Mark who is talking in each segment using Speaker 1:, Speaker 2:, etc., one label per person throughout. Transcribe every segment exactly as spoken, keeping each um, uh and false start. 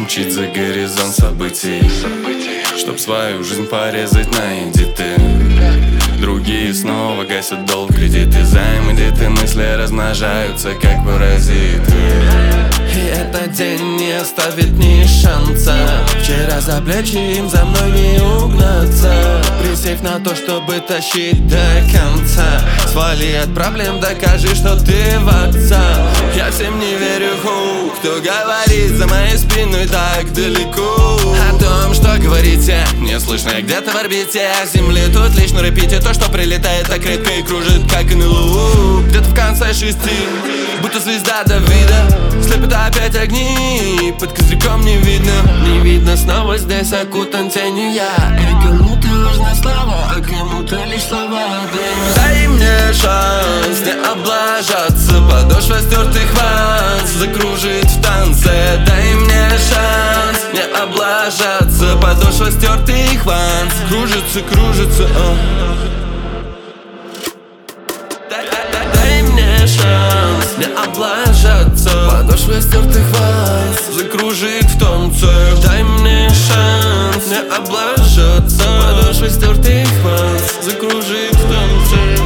Speaker 1: мчит за горизонт событий, чтоб свою жизнь порезать на эдиты. Другие снова гасят долг, кредиты, займы, деты, мысли размножаются как паразиты.
Speaker 2: И этот день не оставит ни шанса. Вчера за плечи им за мной не угнаться. Присев на то, чтобы тащить до конца. Свали от проблем, докажи, что ты в отца. Я всем не верю, ху, кто говорит за моей спиной так далеко. О том, что говорите, не слышно, я где-то в орбите Земли. Тут лишь на репите то, что прилетает так редко и кружит, как эн эл у. Где-то в конце шести, будто звезда Давида, слепят опять огни, под козырьком не видно. Не видно, снова здесь окутан тенью я. И кому-то важна слава, а кому-то лишь слова. Дай мне шанс не облажаться, подошва стертых ванс закружит в танце. Дай мне шанс не облажаться, подошва стертых ванс кружится, кружится, а. Дай мне шанс не облажаться, подошва стертых ванс закружит в танце. Дай мне шанс не облажаться, подошва стертых ванс закружит в танце.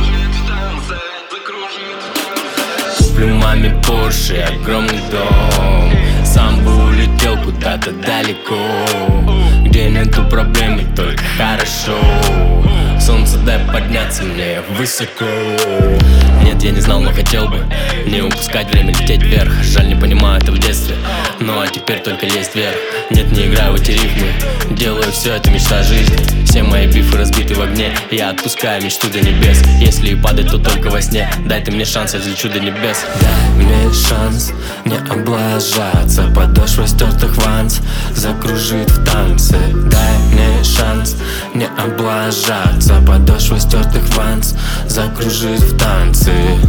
Speaker 3: Куплю маме Порше, огромный дом, сам бы улетел куда-то далеко, где нету проблем и только хорошо. Солнце, дай подняться мне высоко. Нет, я не знал, но хотел бы не упускать время, лететь вверх. Жаль, не понимаю это в детстве, ну а теперь только лезть вверх. Нет, не играю в эти рифмы, делаю все, это мечта жизни. Все мои бифы разбиты в огне, я отпускаю мечту до небес. Если и падать, то только во сне. Дай ты мне шанс, я взлечу до небес.
Speaker 2: Дай мне шанс не облажаться, подошва стертых ванс закружит в танце. Дай мне шанс не облажаться, подошва стертых ванс закружит в танце.